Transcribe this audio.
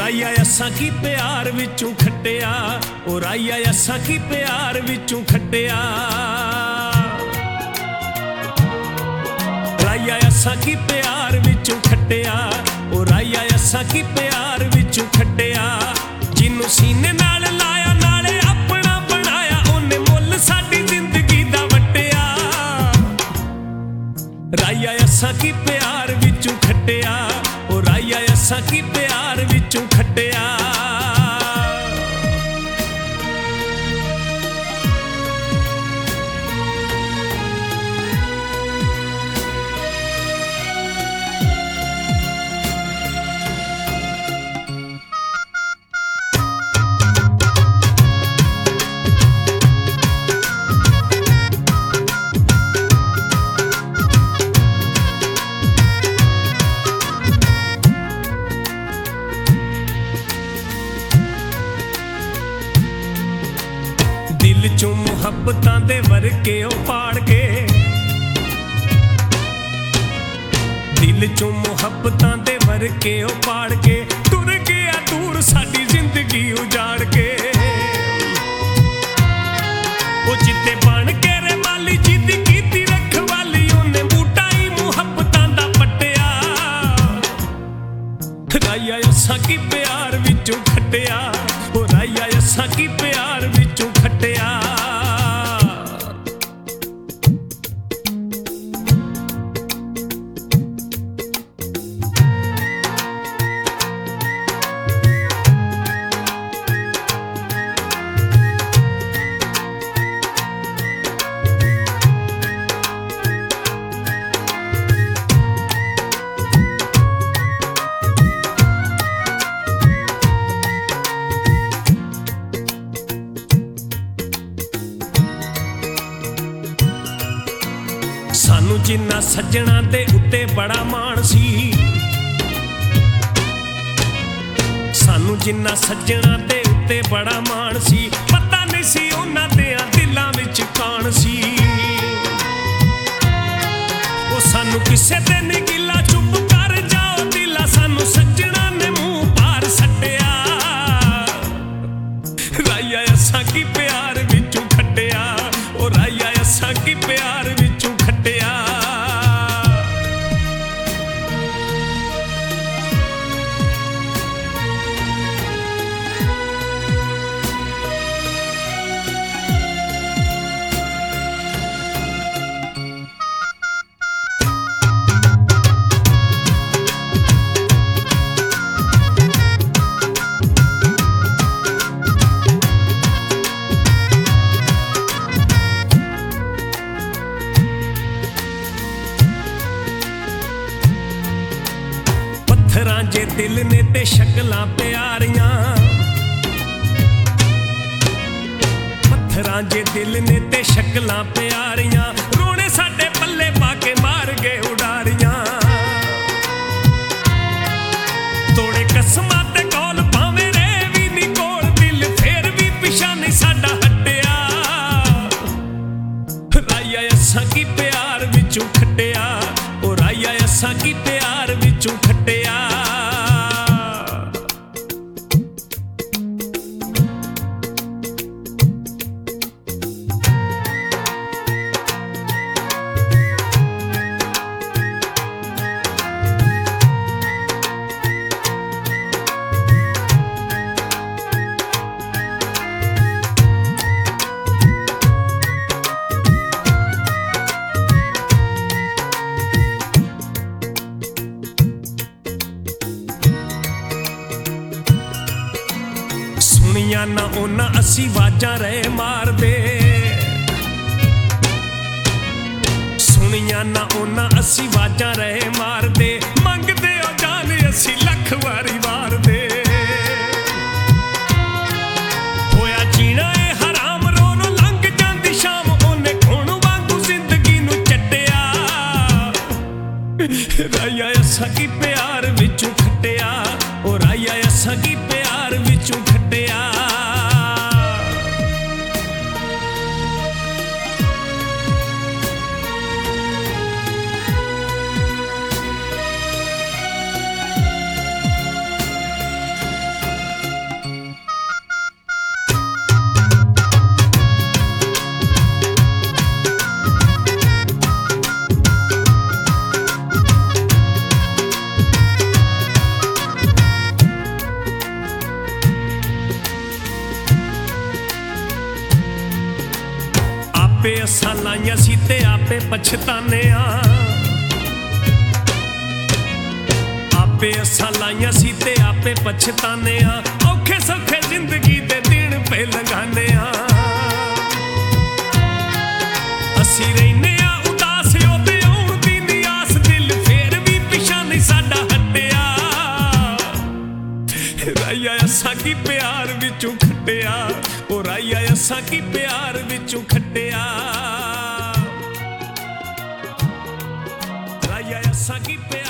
राइया असां की प्यार विचों खट्टिया, ओ राइया असां की प्यार विचों खट्टिया। राइया असां की प्यार विचों खट्टिया, ओ राइया असां की प्यार विचों खट्टिया। जिन्नू सीने नाल लाया नाले अपना बनाया, ओने मुल साडी जिंदगी दा वट्टिया। राइया असां की प्यार विचों खट्टिया, ओ राइया असां की प्यार विचों खट्टिया। दिल चों मुहब्बतां दे वरके ओ पाड़ के, दिल चों मुहब्बतां दे वरके ओ पाड़ के, टुर गया दूर साडी जिंदगी उजाड़ के। ओ जिते बन के रे माली जिद्दी कीती रखवाली, ओने बूटा ही मुहब्बतां दा पट्टिया। राइया असां की प्यार विचों खट्टिया, ओ राइया असां की प्यार विचों खट्टिया। सानू जिन्ना सज्जणा दे उत्ते बड़ा मान सी, सानू जिन्ना सज्जणा दे उत्ते बड़ा मान सी, पता नहीं सी उन्हां देयां दिलां विच कौन सी। ओ सानू किसे ते नहीं गिला, चुप कर जाओ दिला, सानू सज्जणा ने मुंह पार सट्टिया। राइया असां की प्यार विचों खट्टिया, ओ राइया असां की प्यार विचों खट्टिया। पत्थरां जे दिल ने ते शक्लां प्यारियां, पत्थरां जे दिल ने ते शक्लां प्यारियां, रोने साडे पल्ले पाके मार गए उडारियां। तोड़े कसमां ते कौल भावें रे वी नी कोल, दिल फेर भी पिछा नहीं साडा हट्टिया। राइया असां की प्यार विचों खट्टिया, ओ राइया असां की प्यार विचों खट्टिया। सुनिया ना ओना असी वाजां रहे मारदे, सुनिया ना ओना असी वाजां रहे मारदे, मंगदे ओ जान असी लख वारी वार दे। होया जीना ए हराम, रो रो लंघ जांदी शाम, ओने खून वांगू जिंदगी नू चट्टिया। राइया असां की प्यार विचों खट्टिया, ओ राइया असां की प्यार विचों खट्टिया। ਅਸਾਂ ਲਾਈਆਂ ਸੀ ਤੇ ਆਪੇ ਪਛਤਾਨੇ ਆ ਆਪੇ ਅਸਾਂ ਲਾਈਆਂ ਸੀ ਤੇ ਆਪੇ ਪਛਤਾਨੇ ਆ ਔਖੇ ਸੌਖੇ ਜ਼ਿੰਦਗੀ ਦੇ ਦਿਨ ਪੇ ਲੰਘਾਨੇ ਆ ਅਸੀਂ ਰਹਿੰਦੇ ਆ ਉਦਾਸ ਉਹਦੇ ਆਉਣ ਦੀ ਨੀ ਆਸ ਦਿਲ ਫੇਰ ਵੀ ਪਿਛਾਂ ਨਹੀਂ ਸਾਡਾ ਹਟਿਆ ਰਾਇਆ ਅਸਾਂ ਕੀ ਪਿਆਰ ਵਿੱਚੋਂ ਖੱਟਿਆ ਉਹ ਰਾਇਆ ਅਸਾਂ ਕੀ ਪਿਆਰ ਵਿੱਚੋਂ ਖੱਟਿਆ ਰਾਇਆ ਅਸਾਂ ਕੀ